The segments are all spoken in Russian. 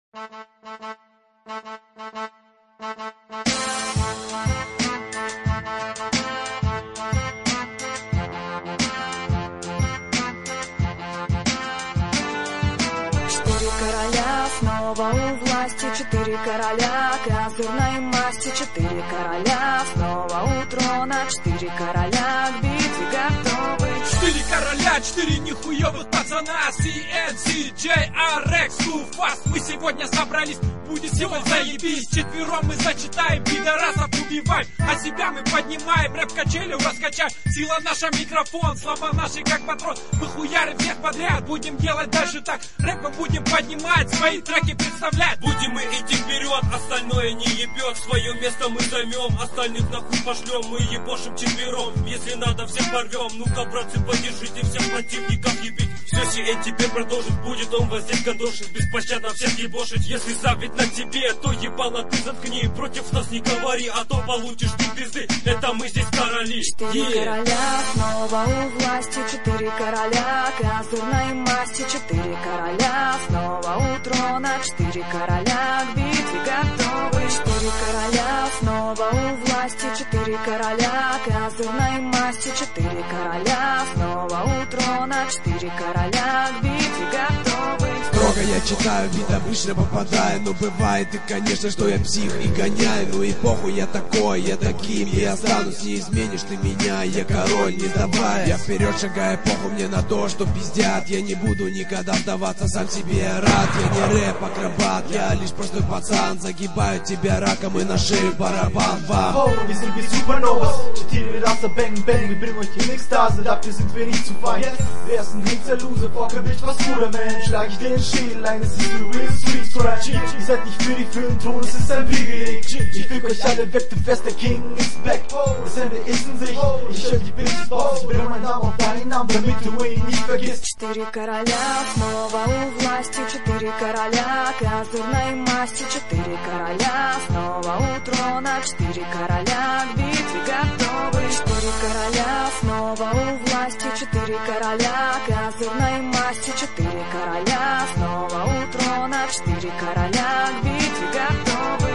Короля снова у власти, 4 короля козырной масти, 4 короля снова у трона, 4 короля к битве готовы. 4 короля, 4 нихуевых пацана, CNC, JRX, Too Fast. Мы сегодня собрались, будет сегодня заебись. Четвером мы зачитаем, пидорасов убиваем, а себя мы поднимаем, рэп качели раскачаем. Сила наша микрофон, слова наши как патрон. Мы хуярим всех подряд, будем делать дальше так. Рэп мы будем поднимать, свои треки представлять. Будем мы идти вперед, остальное не ебет. Свое место мы займем, остальных нахуй пошлем. Мы ебошим четвером, если надо всех порвем. Ну-ка, братцы, поддержите всех противников ебить. Все CN теперь продолжит, будет он вас здесь гандошить. Беспощадно всех ебошить. Если завидь на тебе, то ебало ты заткни. Против нас не говори, а то получишь ты пизды. Это мы здесь короли. 4 короля снова у власти, 4 короля козырной масти, 4 короля снова у трона, 4 короля к битве готовы. 4 короля снова у власти, 4 короля козырной масти, 4 короля снова у трона, 4 короля к битве готовы. Строго я читаю, бит обычно попадаю, но бывает и конечно, что я псих и гоняю. Ну и похуй, я такой, я таким и останусь, не изменишь ты меня, я король, не сдавай. Я вперед шагаю, похуй мне на то, что пиздят. Я не буду никогда сдаваться, сам себе рад. Я не рэп-акробат, я лишь простой пацан. Загибаю тебя раком и на шею барабан. Бам. Wir sind wie Supernovas, Titire Rasse, Bang Bang. Wir bringen euch in Ekstase, dafür sind wir nicht zu fein. Wer ist ein Hexer, Loser, vor Gewicht, was guter Mensch. Schlag ich den Schädel ein, es ist für real Street Scratch. Ihr seid nicht für den Thron, es ist ein Privileg. Ich fick euch alle weg, du fest, der King ist back. Das Ende ist in sich, ich höre die Bitches Boss. Ich bringe meinen Namen auf deinen Namen, damit du ihn nicht vergisst. 4 короля снова у власти, 4 короля козырной масти, 4 короля снова у трона, 4 короля к битве готовы. 4 короля снова у власти, 4 короля козырной масти, 4 короля снова у трона, 4 короля к битве готовы.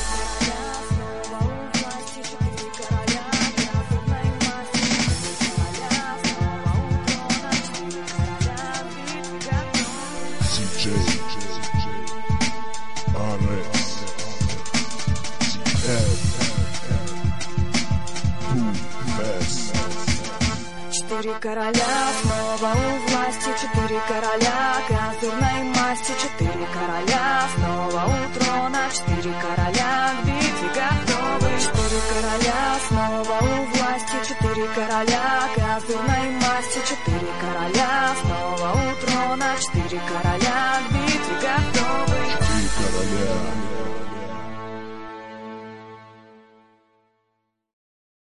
Четыре короля снова у власти, 4 короля козырной масти, 4 короля снова у трона, 4 короля к битве готовы. 4 короля снова у власти, 4 короля козырной масти, 4 короля снова у трона, 4 короля.